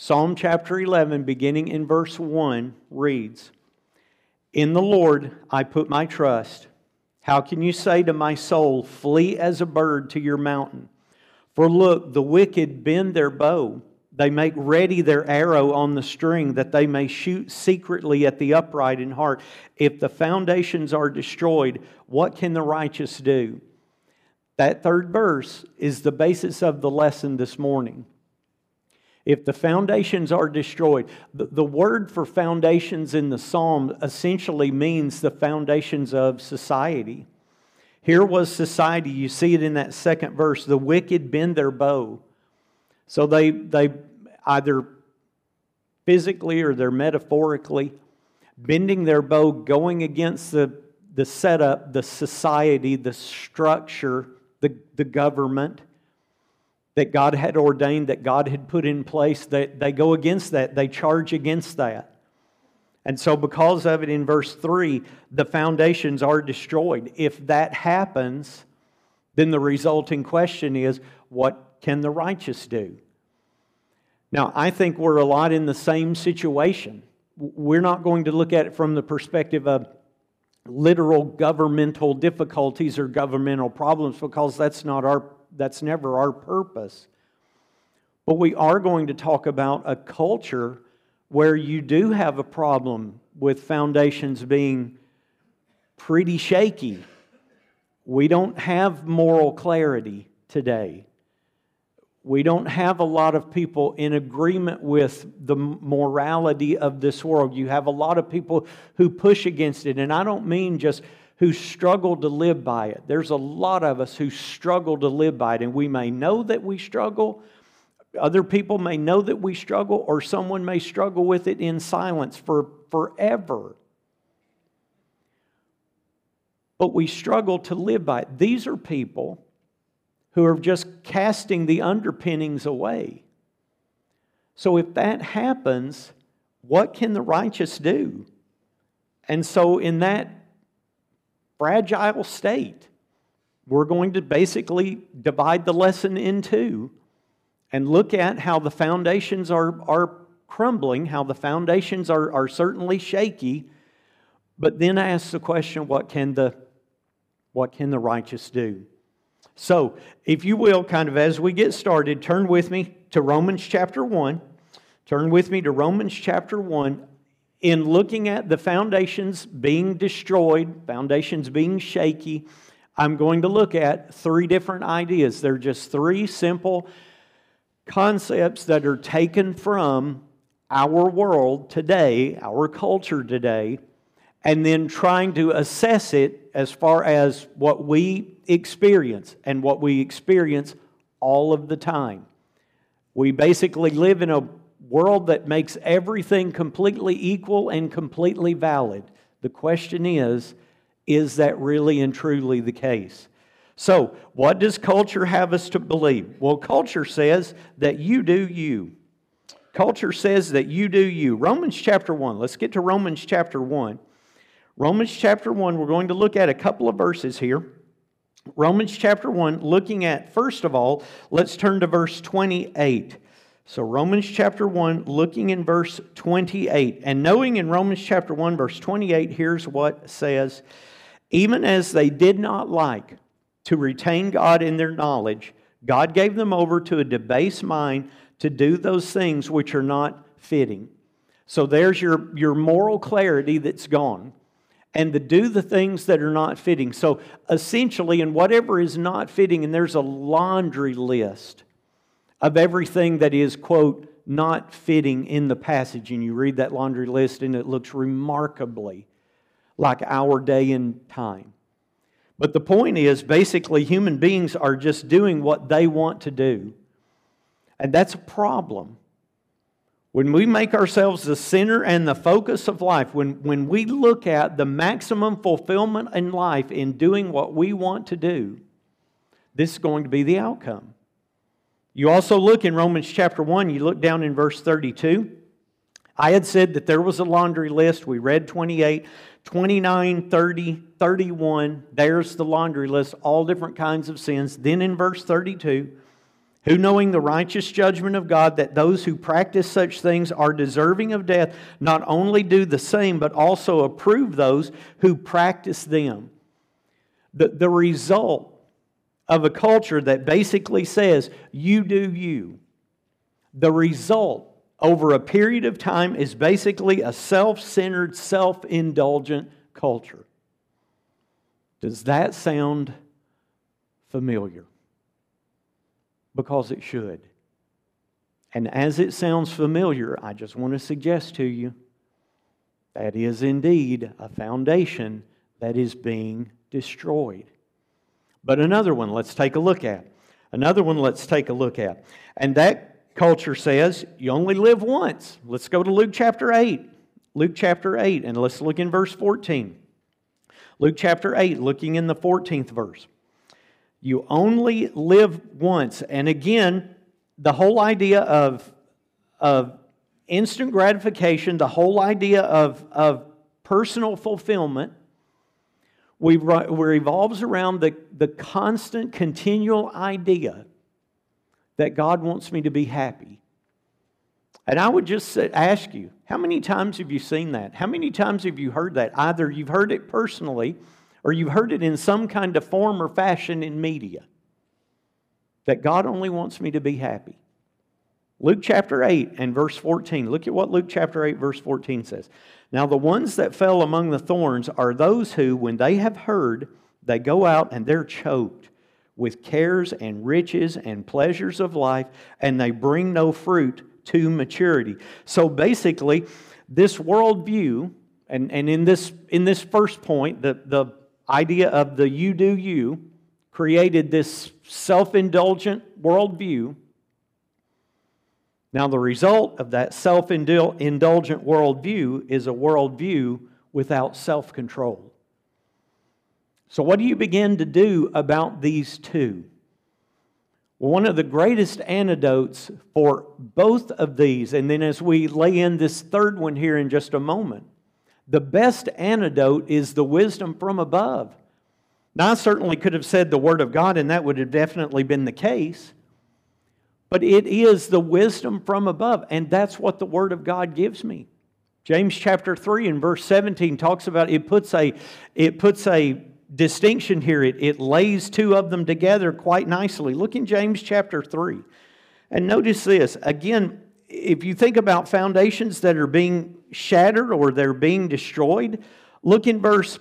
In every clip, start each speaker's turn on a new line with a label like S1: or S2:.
S1: Psalm chapter 11, beginning in verse 1, reads, "In the Lord I put my trust. How can you say to my soul, flee as a bird to your mountain? For look, the wicked bend their bow. They make ready their arrow on the string, that they may shoot secretly at the upright in heart. If the foundations are destroyed, what can the righteous do?" That third verse is the basis of the lesson this morning. If the foundations are destroyed, the word for foundations in the psalm essentially means the foundations of society. Here was society. You see it in that second verse. The wicked bend their bow. So they either physically or they're metaphorically bending their bow, going against the setup, the society, the structure, the government that God had ordained, that God had put in place. That they go against that. They charge against that. And so because of it, in verse 3, the foundations are destroyed. If that happens, then the resulting question is, what can the righteous do? Now, I think we're a lot in the same situation. We're not going to look at it from the perspective of literal governmental difficulties or governmental problems, because that's never our purpose. But we are going to talk about a culture where you do have a problem with foundations being pretty shaky. We don't have moral clarity today. We don't have a lot of people in agreement with the morality of this world. You have a lot of people who push against it. And I don't mean just who struggle to live by it. There's a lot of us who struggle to live by it. And we may know that we struggle. Other people may know that we struggle. Or someone may struggle with it in silence for forever. But we struggle to live by it. These are people who are just casting the underpinnings away. So if that happens, what can the righteous do? And so in that fragile state, we're going to basically divide the lesson in two and look at how the foundations are crumbling, how the foundations are certainly shaky, but then ask the question, what can the righteous do? So, if you will, kind of as we get started, turn with me to Romans chapter 1. Turn with me to Romans chapter 1. In looking at the foundations being destroyed, foundations being shaky, I'm going to look at three different ideas. They're just three simple concepts that are taken from our world today, our culture today, and then trying to assess it as far as what we experience, and what we experience all of the time. We basically live in a world that makes everything completely equal and completely valid. The question is that really and truly the case? So, what does culture have us to believe? Well, culture says that you do you. Culture says that you do you. Romans chapter 1. Let's get to Romans chapter 1. Romans chapter 1, we're going to look at a couple of verses here. Romans chapter 1, looking at, first of all, let's turn to verse 28. So Romans chapter 1, looking in verse 28. And knowing in Romans chapter 1, verse 28, here's what says, "Even as they did not like to retain God in their knowledge, God gave them over to a debased mind to do those things which are not fitting." So there's your moral clarity that's gone. And to do the things that are not fitting. So essentially, in whatever is not fitting, and there's a laundry list of everything that is, quote, not fitting in the passage. And you read that laundry list and it looks remarkably like our day and time. But the point is, basically, human beings are just doing what they want to do. And that's a problem. When we make ourselves the center and the focus of life, when we look at the maximum fulfillment in life in doing what we want to do, this is going to be the outcome. You also look in Romans chapter 1, you look down in verse 32. I had said that there was a laundry list. We read 28, 29, 30, 31. There's the laundry list, all different kinds of sins. Then in verse 32, Who, knowing the righteous judgment of God, that those who practice such things are deserving of death, not only do the same, but also approve those who practice them. The result of a culture that basically says, you do you, the result over a period of time is basically a self-centered, self-indulgent culture. Does that sound familiar? Because it should. And as it sounds familiar, I just want to suggest to you that is indeed a foundation that is being destroyed. But another one let's take a look at. And that culture says you only live once. Let's go to Luke chapter 8. Luke chapter 8, and let's look in verse 14. Luke chapter 8, looking in the 14th verse. You only live once. And again, the whole idea of instant gratification, the whole idea of personal fulfillment, revolves around the constant, continual idea that God wants me to be happy. And I would just ask you, how many times have you seen that? How many times have you heard that? Either you've heard it personally, or you've heard it in some kind of form or fashion in media, that God only wants me to be happy. Luke chapter 8 and verse 14. Look at what Luke chapter 8 verse 14 says. Now the ones that fell among the thorns are those who, when they have heard, they go out and they're choked with cares and riches and pleasures of life, and they bring no fruit to maturity. So basically, this worldview, and in this first point, the idea of the you do you created this self-indulgent worldview. Now the result of that self-indulgent worldview is a worldview without self-control. So what do you begin to do about these two? Well, one of the greatest antidotes for both of these, and then as we lay in this third one here in just a moment, the best antidote is the wisdom from above. Now, I certainly could have said the Word of God, and that would have definitely been the case. But it is the wisdom from above, and that's what the Word of God gives me. James chapter 3 and verse 17 talks about, it puts a distinction here. It lays two of them together quite nicely. Look in James chapter 3. And notice this. Again, if you think about foundations that are being shattered or they're being destroyed, look in verse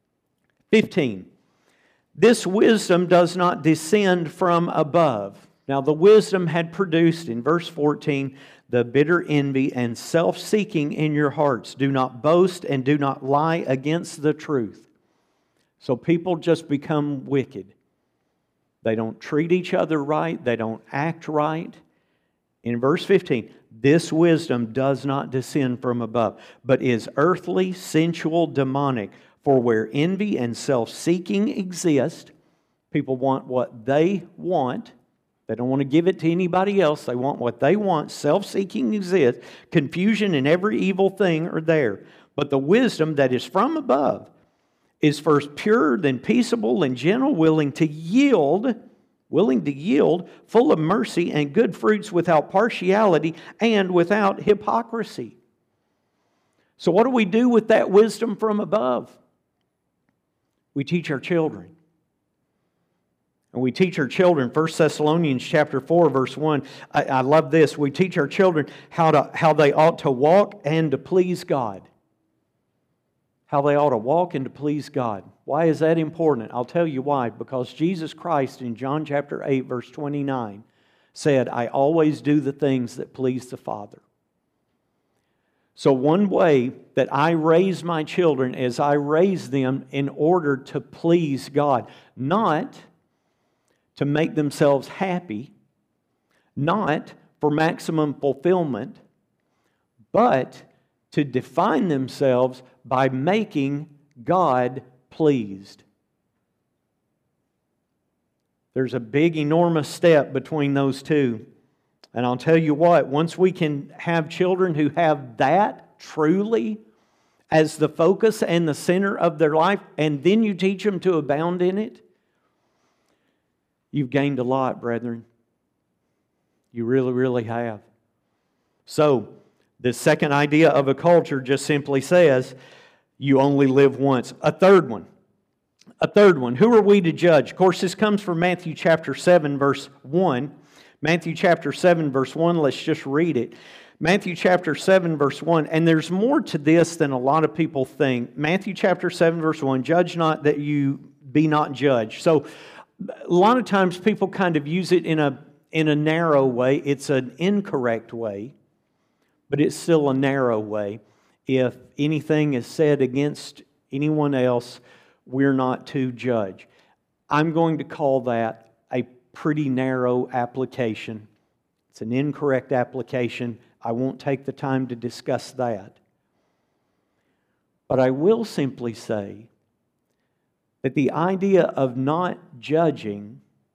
S1: 15. This wisdom does not descend from above. Now the wisdom had produced, in verse 14, the bitter envy and self-seeking in your hearts. Do not boast and do not lie against the truth. So people just become wicked. They don't treat each other right. They don't act right. In verse 15, this wisdom does not descend from above, but is earthly, sensual, demonic. For where envy and self-seeking exist, people want what they want. They don't want to give it to anybody else. They want what they want. Self-seeking exists. Confusion and every evil thing are there. But the wisdom that is from above is first pure, then peaceable and gentle, willing to yield, full of mercy and good fruits, without partiality and without hypocrisy. So what do we do with that wisdom from above? We teach our children. And we teach our children, 1 Thessalonians chapter 4, verse 1. I love this. We teach our children how they ought to walk and to please God. How they ought to walk and to please God. Why is that important? I'll tell you why. Because Jesus Christ in John chapter 8, verse 29 said, I always do the things that please the Father. So one way that I raise my children is I raise them in order to please God. Not to make themselves happy, not for maximum fulfillment, but to define themselves by making God pleased. There's a big, enormous step between those two. And I'll tell you what, once we can have children who have that truly as the focus and the center of their life, and then you teach them to abound in it, you've gained a lot, brethren. You really, really have. So, the second idea of a culture just simply says, you only live once. A third one. Who are we to judge? Of course, this comes from Matthew chapter 7, verse 1. Matthew chapter 7, verse 1, let's just read it. Matthew chapter 7, verse 1, and there's more to this than a lot of people think. Matthew chapter 7, verse 1, judge not that you be not judged. So, a lot of times people kind of use it in a narrow way. It's an incorrect way, but it's still a narrow way. If anything is said against anyone else, we're not to judge. I'm going to call that a pretty narrow application. It's an incorrect application. I won't take the time to discuss that. But I will simply say that the idea of not judging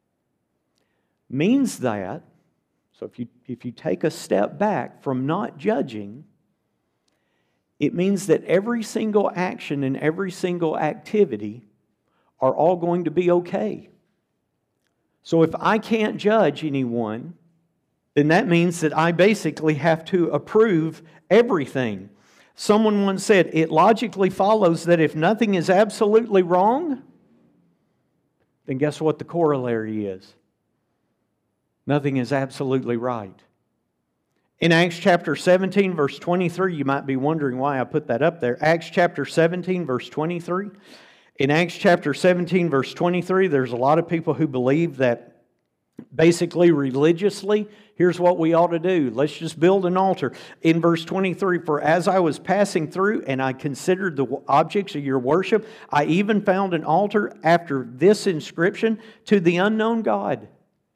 S1: means that, so if you take a step back from not judging, it means that every single action and every single activity are all going to be okay. So if I can't judge anyone, then that means that I basically have to approve everything. Someone once said, it logically follows that if nothing is absolutely wrong, then guess what the corollary is? Nothing is absolutely right. In Acts chapter 17, verse 23, you might be wondering why I put that up there. Acts chapter 17, verse 23. In Acts chapter 17, verse 23, there's a lot of people who believe that basically religiously, here's what we ought to do. Let's just build an altar. In verse 23, for as I was passing through and I considered the objects of your worship, I even found an altar after this inscription, to the unknown God.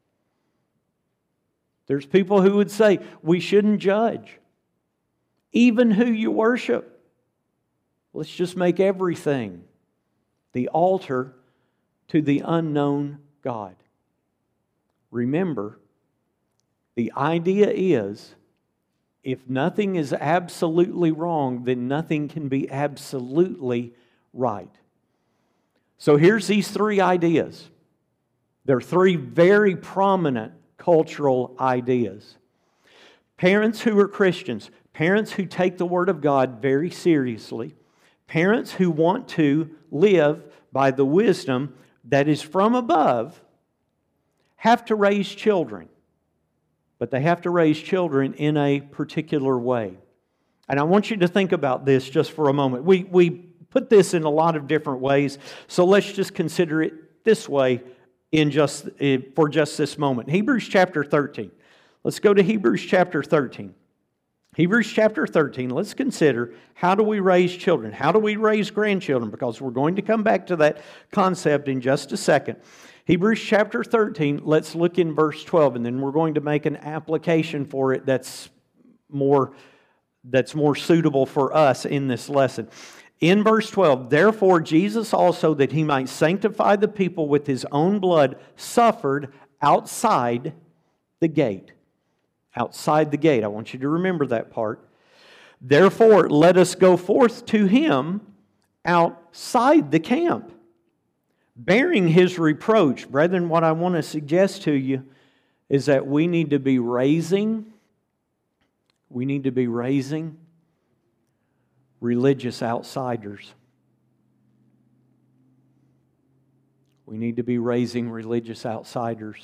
S1: There's people who would say, we shouldn't judge. Even who you worship. Let's just make everything the altar to the unknown God. Remember, the idea is, if nothing is absolutely wrong, then nothing can be absolutely right. So here's these three ideas. They're three very prominent cultural ideas. Parents who are Christians, parents who take the Word of God very seriously, parents who want to live by the wisdom that is from above, have to raise children. But they have to raise children in a particular way. And I want you to think about this just for a moment. We put this in a lot of different ways, so let's just consider it this way for just this moment. Hebrews chapter 13. Let's go to Hebrews chapter 13. Hebrews chapter 13, let's consider, how do we raise children? How do we raise grandchildren? Because we're going to come back to that concept in just a second. Hebrews chapter 13, let's look in verse 12, and then we're going to make an application for it that's more suitable for us in this lesson. In verse 12, therefore Jesus also, that He might sanctify the people with His own blood, suffered outside the gate. Outside the gate. I want you to remember that part. Therefore, let us go forth to Him outside the camp, bearing His reproach. Brethren, what I want to suggest to you is that we need to be raising religious outsiders. We need to be raising religious outsiders.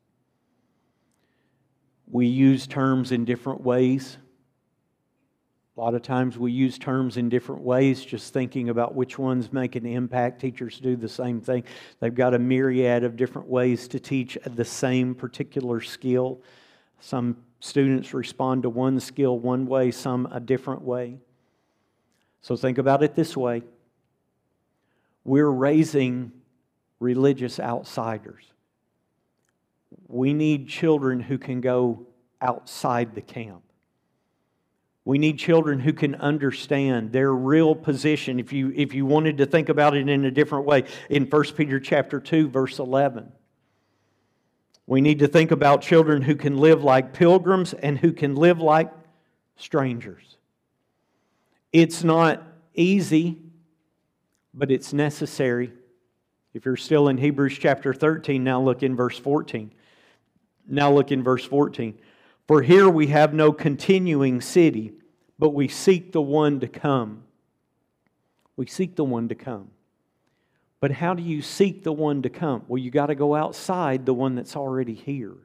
S1: We use terms in different ways. A lot of times we use terms in different ways, just thinking about which ones make an impact. Teachers do the same thing. They've got a myriad of different ways to teach the same particular skill. Some students respond to one skill one way, some a different way. So think about it this way. We're raising religious outsiders. We need children who can go outside the camp. We need children who can understand their real position. If you wanted to think about it in a different way, in 1 Peter chapter 2, verse 11. We need to think about children who can live like pilgrims and who can live like strangers. It's not easy, but it's necessary. If you're still in Hebrews chapter 13, now look in verse 14. Now look in verse 14. For here we have no continuing city, but we seek the one to come. We seek the one to come. But how do you seek the one to come? Well, you got to go outside the one that's already here.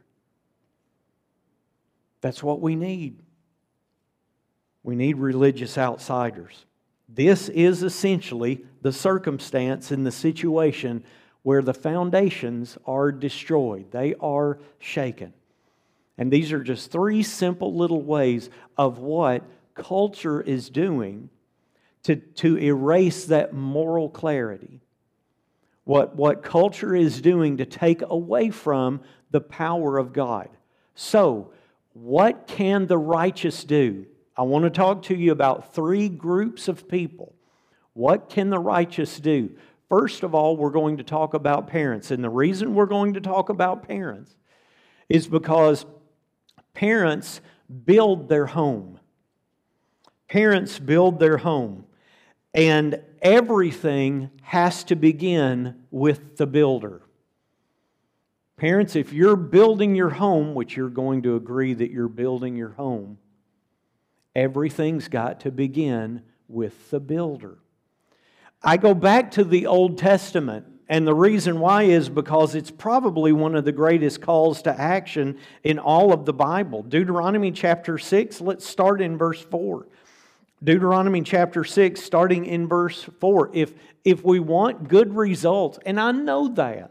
S1: That's what we need. We need religious outsiders. This is essentially the circumstance in the situation where the foundations are destroyed. They are shaken. And these are just three simple little ways of what culture is doing to erase that moral clarity. What culture is doing to take away from the power of God. So, what can the righteous do? I want to talk to you about three groups of people. What can the righteous do? First of all, we're going to talk about parents. And the reason we're going to talk about parents is because parents build their home. Parents build their home. And everything has to begin with the builder. Parents, if you're building your home, which you're going to agree that you're building your home, everything's got to begin with the builder. I go back to the Old Testament, and the reason why is because it's probably one of the greatest calls to action in all of the Bible. Deuteronomy chapter 6, let's start in verse 4. Deuteronomy chapter 6, starting in verse 4. If we want good results, and I know that,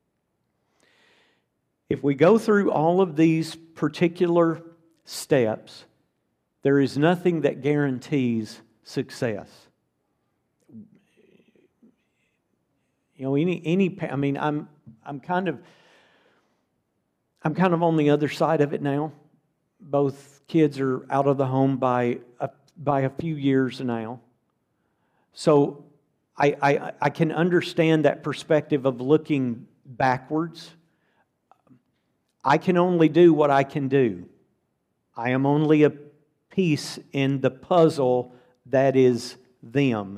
S1: if we go through all of these particular steps, there is nothing that guarantees success. You know, I'm kind of on the other side of it now. Both kids are out of the home by a few years now. So I can understand that perspective of looking backwards. I can only do what I can do. I am only a piece in the puzzle that is them.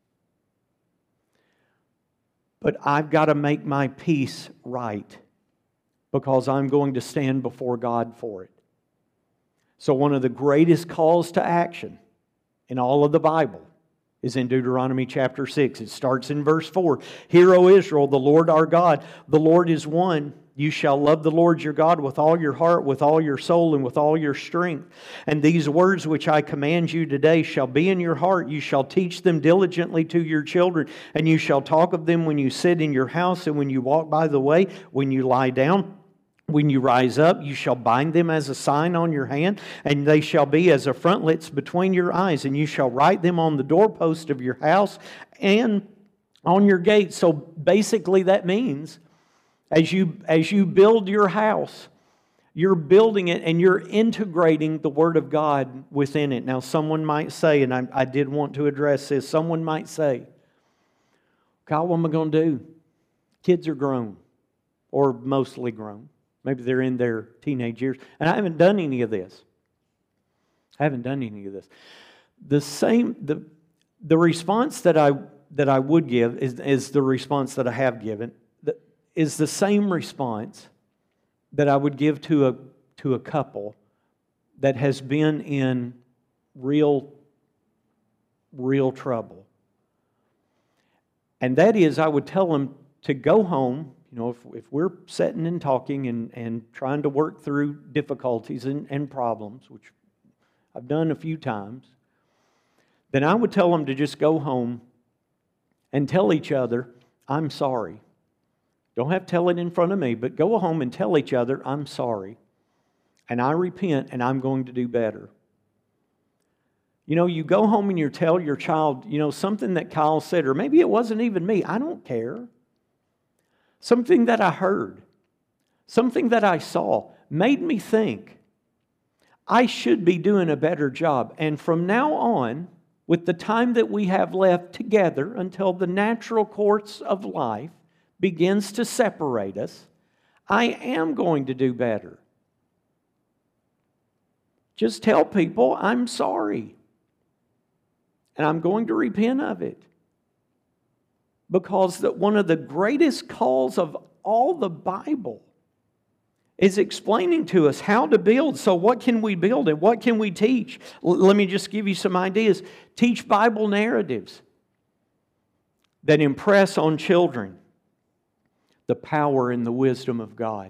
S1: But I've got to make my piece right because I'm going to stand before God for it. So one of the greatest calls to action in all of the Bible is in Deuteronomy chapter 6. It starts in verse 4. Hear, O Israel, the Lord our God, the Lord is one. You shall love the Lord your God with all your heart, with all your soul, and with all your strength. And these words which I command you today shall be in your heart. You shall teach them diligently to your children, and you shall talk of them when you sit in your house and when you walk by the way, when you lie down. When you rise up, you shall bind them as a sign on your hand, and they shall be as a frontlets between your eyes, and you shall write them on the doorpost of your house and on your gates. So basically that means as you build your house, you're building it and you're integrating the Word of God within it. Now someone might say, and I did want to address this, someone might say, God, what am I going to do? Kids are grown, or mostly grown. Maybe they're in their teenage years. And I haven't done any of this. The response that I would give is the response that I have given, is the same response that I would give to a couple that has been in real trouble. And that is, I would tell them to go home. You know, if we're sitting and talking and trying to work through difficulties and problems, which I've done a few times, then I would tell them to just go home and tell each other, I'm sorry. Don't have to tell it in front of me, but go home and tell each other, I'm sorry. And I repent and I'm going to do better. You know, you go home and you tell your child, you know, something that Kyle said, or maybe it wasn't even me, I don't care. Something that I heard, something that I saw made me think I should be doing a better job. And from now on, with the time that we have left together until the natural course of life begins to separate us, I am going to do better. Just tell people I'm sorry. And I'm going to repent of it. Because one of the greatest calls of all the Bible is explaining to us how to build. So what can we build and what can we teach? Let me just give you some ideas. Teach Bible narratives that impress on children the power and the wisdom of God.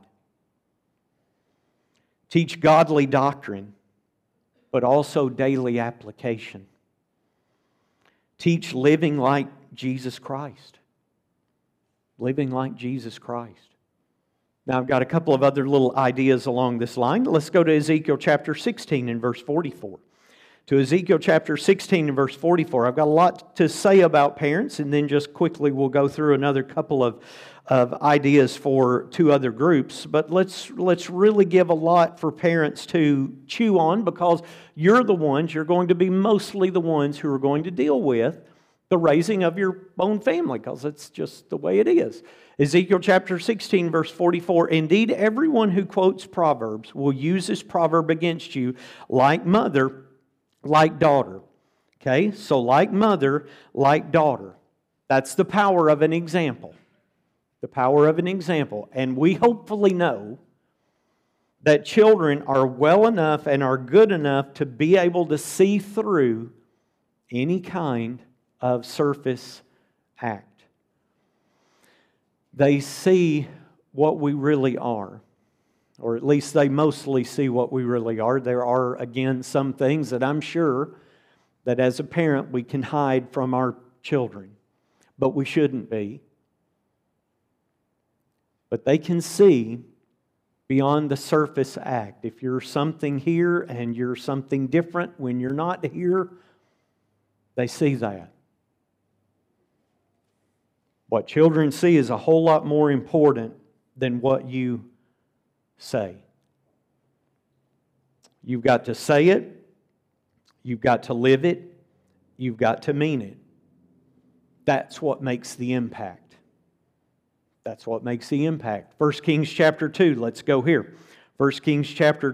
S1: Teach godly doctrine, but also daily application. Teach living like Jesus Christ. Living like Jesus Christ. Now, I've got a couple of other little ideas along this line. Let's go to Ezekiel chapter 16 and verse 44. To Ezekiel chapter 16 and verse 44. I've got a lot to say about parents, and then just quickly we'll go through another couple of ideas for two other groups. But let's really give a lot for parents to chew on, because you're going to be mostly the ones who are going to deal with the raising of your own family, because it's just the way it is. Ezekiel chapter 16, verse 44, "Indeed, everyone who quotes Proverbs will use this proverb against you, like mother, like daughter." Okay, so like mother, like daughter. That's the power of an example. The power of an example. And we hopefully know that children are well enough and are good enough to be able to see through any kind of surface act. They see what we really are, or at least they mostly see what we really are. There are, again, some things that I'm sure that as a parent we can hide from our children, but we shouldn't be. But they can see beyond the surface act. If you're something here and you're something different when you're not here, they see that. What children see is a whole lot more important than what you say. You've got to say it, you've got to live it, you've got to mean it. That's what makes the impact. That's what makes the impact. 1 Kings chapter 2, let's go here. 1 Kings chapter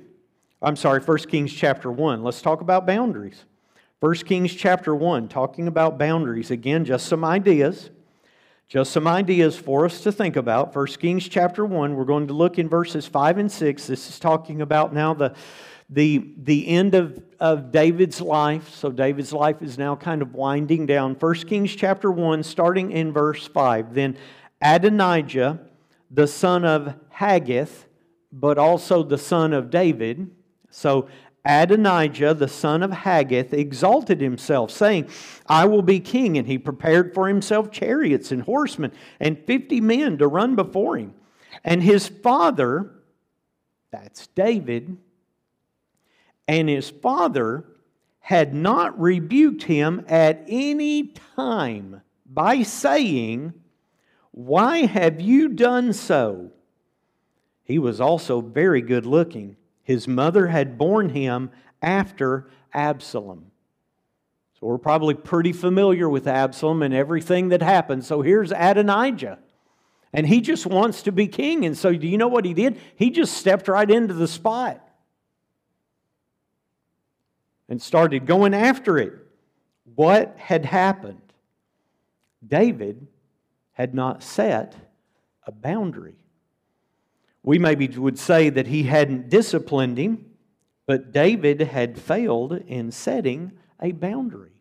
S1: 1. Let's talk about boundaries. 1 Kings chapter 1, talking about boundaries. Again, just some ideas. Just some ideas for us to think about. 1 Kings chapter 1, we're going to look in verses 5 and 6. This is talking about now the end of David's life. So David's life is now kind of winding down. 1 Kings chapter 1, starting in verse 5. "Then Adonijah, the son of Haggith, but also the son of David." So Adonijah, the son of Haggith, exalted himself, saying, "I will be king." And he prepared for himself chariots and horsemen and 50 men to run before him. And his father, that's David, and his father had not rebuked him at any time by saying, "Why have you done so?" He was also very good looking. His mother had borne him after Absalom. So we're probably pretty familiar with Absalom and everything that happened. So here's Adonijah. And he just wants to be king. And so do you know what he did? He just stepped right into the spot and started going after it. What had happened? David had not set a boundary. We maybe would say that he hadn't disciplined him, but David had failed in setting a boundary.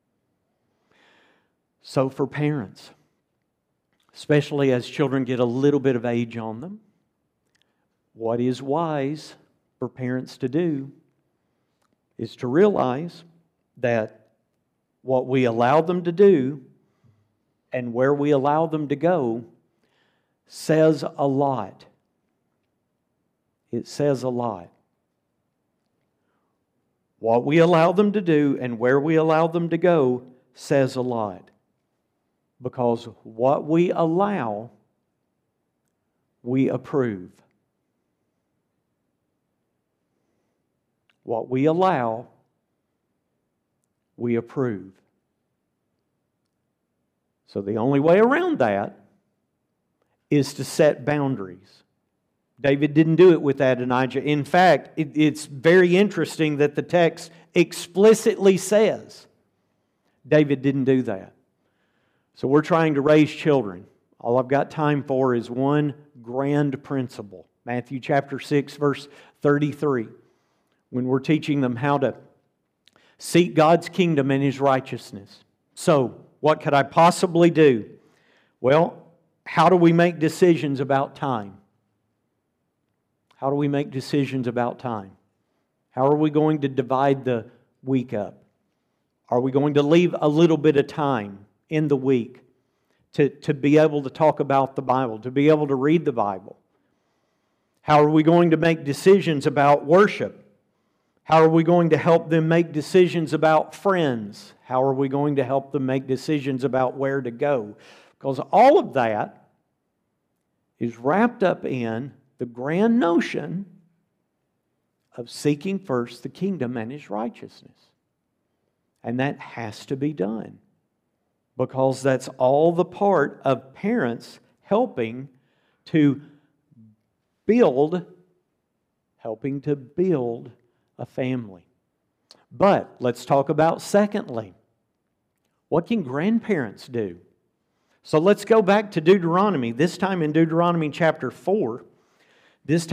S1: So for parents, especially as children get a little bit of age on them, what is wise for parents to do is to realize that what we allow them to do and where we allow them to go says a lot. It says a lot. What we allow them to do and where we allow them to go says a lot. Because what we allow, we approve. What we allow, we approve. So the only way around that is to set boundaries. David didn't do it with Adonijah. In fact, it's very interesting that the text explicitly says David didn't do that. So we're trying to raise children. All I've got time for is one grand principle. Matthew chapter 6, verse 33, when we're teaching them how to seek God's kingdom and His righteousness. So, what could I possibly do? Well, how do we make decisions about time? How do we make decisions about time? How are we going to divide the week up? Are we going to leave a little bit of time in the week to be able to talk about the Bible, to be able to read the Bible? How are we going to make decisions about worship? How are we going to help them make decisions about friends? How are we going to help them make decisions about where to go? Because all of that is wrapped up in the grand notion of seeking first the kingdom and His righteousness. And that has to be done, because that's all the part of parents helping to build a family. But let's talk about secondly, what can grandparents do? So let's go back to Deuteronomy, this time in Deuteronomy chapter 4. Let's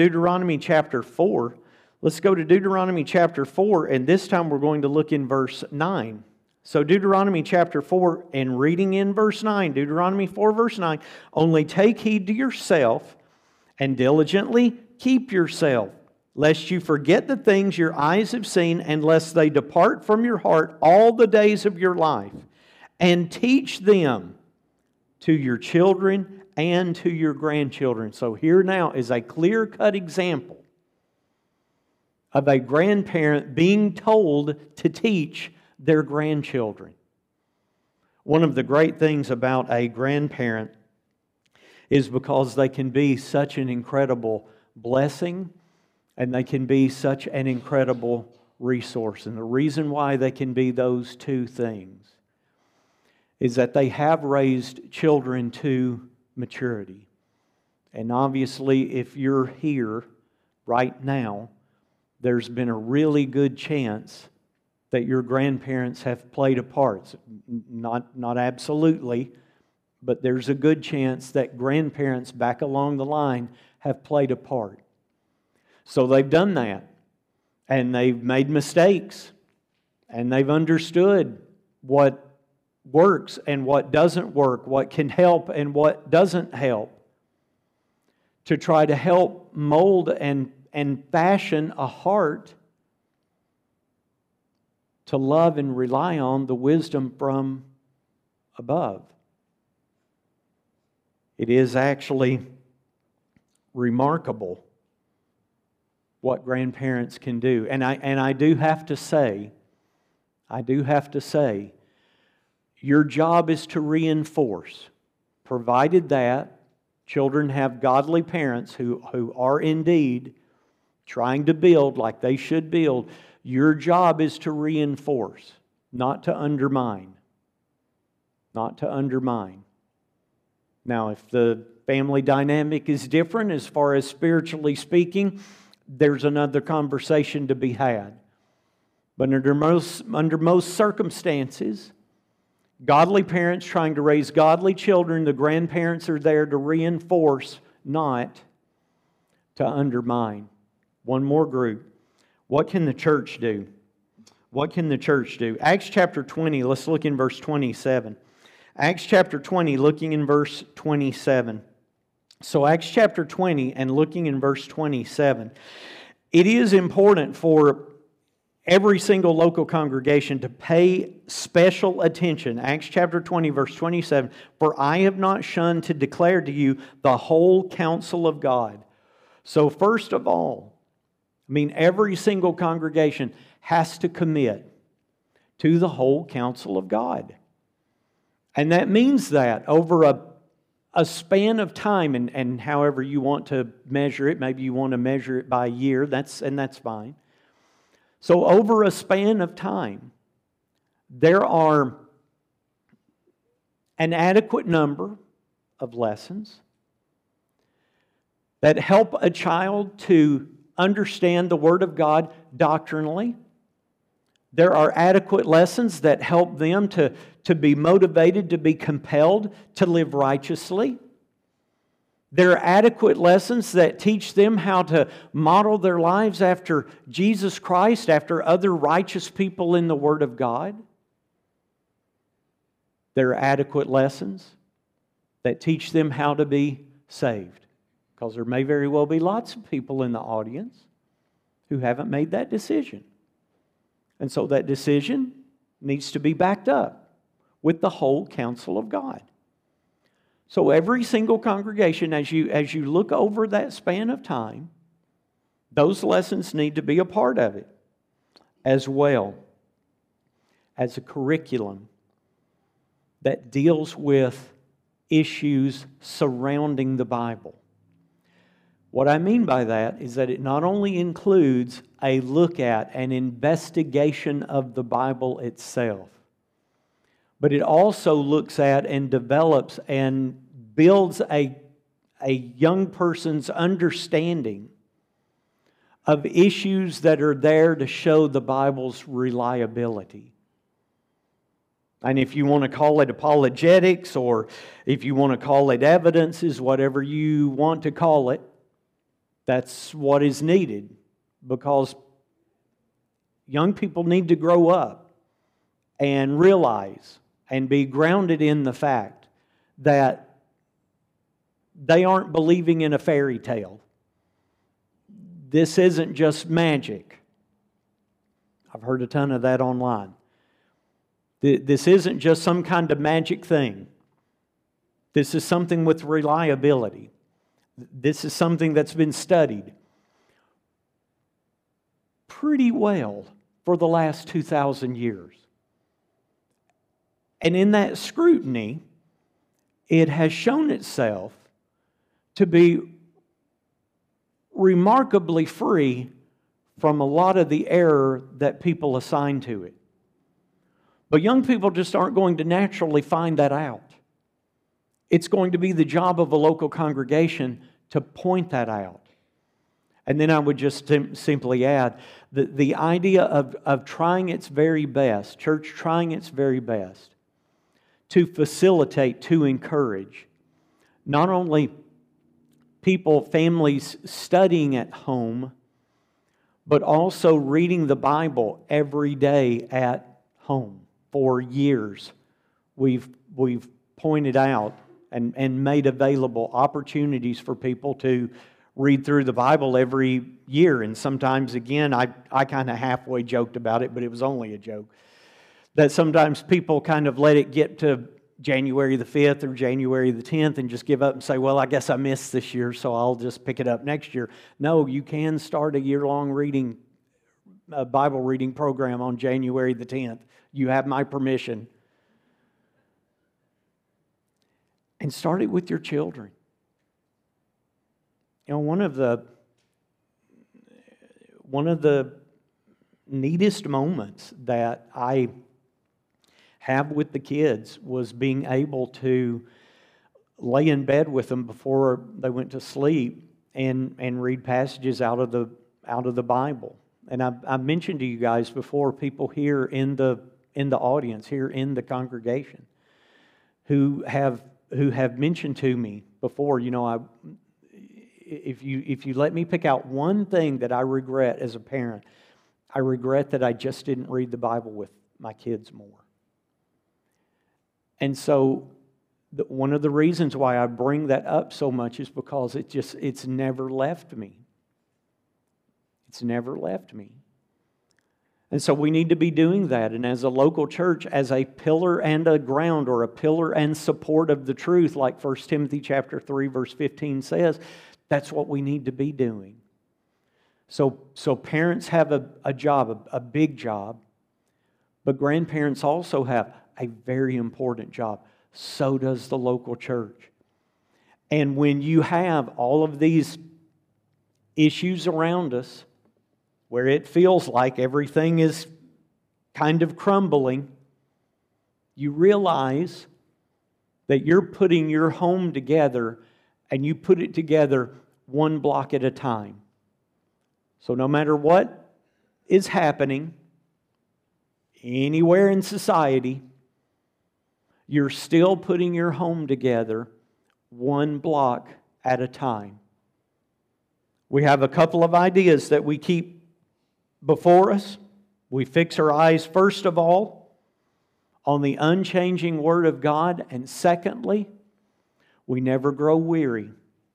S1: go to Deuteronomy chapter 4, and this time we're going to look in verse 9. So Deuteronomy chapter 4, and reading in verse 9, Deuteronomy 4 verse 9, only take heed to yourself and diligently keep yourself, lest you forget the things your eyes have seen, and lest they depart from your heart all the days of your life, and teach them to your children and to your grandchildren. So here now is a clear-cut example of a grandparent being told to teach their grandchildren. One of the great things about a grandparent is because they can be such an incredible blessing and they can be such an incredible resource. And the reason why they can be those two things is that they have raised children to maturity. And obviously, if you're here right now, there's been a really good chance that your grandparents have played a part. Not absolutely, but there's a good chance that grandparents back along the line have played a part. So they've done that, and they've made mistakes, and they've understood what works and what doesn't work, what can help and what doesn't help, to try to help mold and fashion a heart to love and rely on the wisdom from above. It is actually remarkable what grandparents can do. And I do have to say, your job is to reinforce, provided that children have godly parents who are indeed trying to build like they should build. Your job is to reinforce, not to undermine. Not to undermine. Now, if the family dynamic is different as far as spiritually speaking, there's another conversation to be had. But under most circumstances, godly parents trying to raise godly children, the grandparents are there to reinforce, not to undermine. One more group. What can the church do? What can the church do? Acts chapter 20, let's look in verse 27. Acts chapter 20, looking in verse 27. So Acts chapter 20 and looking in verse 27. It is important for every single local congregation to pay special attention. Acts chapter 20, verse 27. For I have not shunned to declare to you the whole counsel of God. So first of all, every single congregation has to commit to the whole counsel of God. And that means that over a span of time, and however you want to measure it, maybe you want to measure it by year, that's fine. So over a span of time, there are an adequate number of lessons that help a child to understand the Word of God doctrinally. There are adequate lessons that help them to be motivated, to be compelled to live righteously. There are adequate lessons that teach them how to model their lives after Jesus Christ, after other righteous people in the Word of God. There are adequate lessons that teach them how to be saved. Because there may very well be lots of people in the audience who haven't made that decision. And so that decision needs to be backed up with the whole counsel of God. So every single congregation, as you look over that span of time, those lessons need to be a part of it, as well as a curriculum that deals with issues surrounding the Bible. What I mean by that is that it not only includes a look at, an investigation of the Bible itself, but it also looks at and develops and builds a young person's understanding of issues that are there to show the Bible's reliability. And if you want to call it apologetics, or if you want to call it evidences, whatever you want to call it, that's what is needed. Because young people need to grow up and realize and be grounded in the fact that they aren't believing in a fairy tale. This isn't just magic. I've heard a ton of that online. This isn't just some kind of magic thing. This is something with reliability. This is something that's been studied pretty well for the last 2,000 years. And in that scrutiny, it has shown itself to be remarkably free from a lot of the error that people assign to it. But young people just aren't going to naturally find that out. It's going to be the job of a local congregation to point that out. And then I would just simply add that the idea of trying its very best, church trying its very best, to facilitate, to encourage, not only people, families studying at home, but also reading the Bible every day at home. For years, we've pointed out and made available opportunities for people to read through the Bible every year. And sometimes, again, I kind of halfway joked about it, but it was only a joke. That sometimes people kind of let it get to January the 5th or January the 10th and just give up and say, well, I guess I missed this year, so I'll just pick it up next year. No, you can start a year-long Bible reading program on January the 10th. You have my permission. And start it with your children. You know, one of the neatest moments that I have with the kids was being able to lay in bed with them before they went to sleep and read passages out of the Bible. And I've mentioned to you guys before, people here in the audience, here in the congregation, who have mentioned to me before, you know, if you let me pick out one thing that I regret as a parent, I regret that I just didn't read the Bible with my kids more. And so one of the reasons why I bring that up so much is because it's never left me. It's never left me. And so we need to be doing that. And as a local church, as a pillar and a ground, or a pillar and support of the truth, like 1 Timothy chapter 3, verse 15 says, that's what we need to be doing. So parents have a job, a big job, but grandparents also have a very important job. So does the local church. And when you have all of these issues around us, where it feels like everything is kind of crumbling, you realize that you're putting your home together, and you put it together one block at a time. So no matter what is happening anywhere in society, you're still putting your home together one block at a time. We have a couple of ideas that we keep before us. We fix our eyes, first of all, on the unchanging Word of God. And secondly, we never grow weary.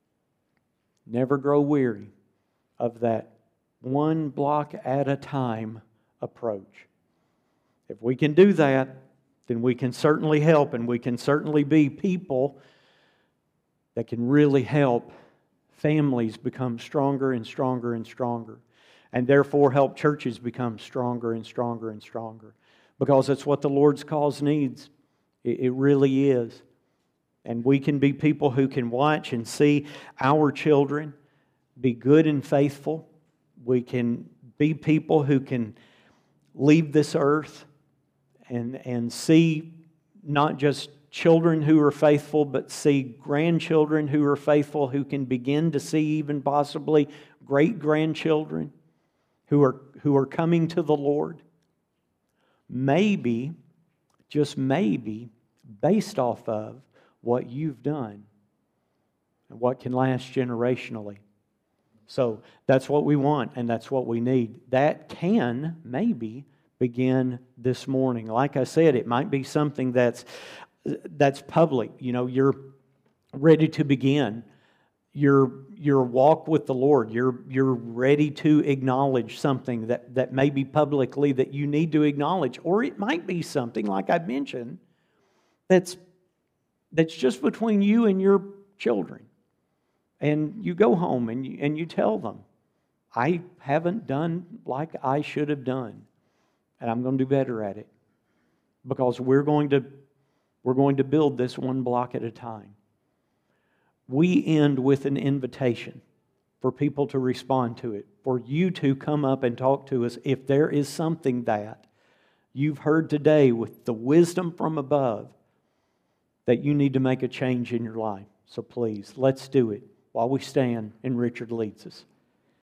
S1: Never grow weary of that one block at a time approach. If we can do that, then we can certainly help, and we can certainly be people that can really help families become stronger and stronger and stronger, and therefore help churches become stronger and stronger and stronger, because it's what the Lord's cause needs. It really is. And we can be people who can watch and see our children be good and faithful. We can be people who can leave this earth and see not just children who are faithful, but see grandchildren who are faithful, who can begin to see even possibly great-grandchildren who are coming to the Lord. Maybe, just maybe, based off of what you've done and what can last generationally. So that's what we want, and that's what we need. That can maybe begin this morning. Like I said, it might be something that's public. You know, you're ready to begin your walk with the Lord. You're ready to acknowledge something that may be publicly that you need to acknowledge. Or it might be something, like I mentioned, that's just between you and your children. And you go home and you tell them, I haven't done like I should have done, and I'm going to do better at it, because we're going to build this one block at a time. We end with an invitation for people to respond to it, for you to come up and talk to us if there is something that you've heard today with the wisdom from above that you need to make a change in your life. So please, let's do it while we stand and Richard leads us.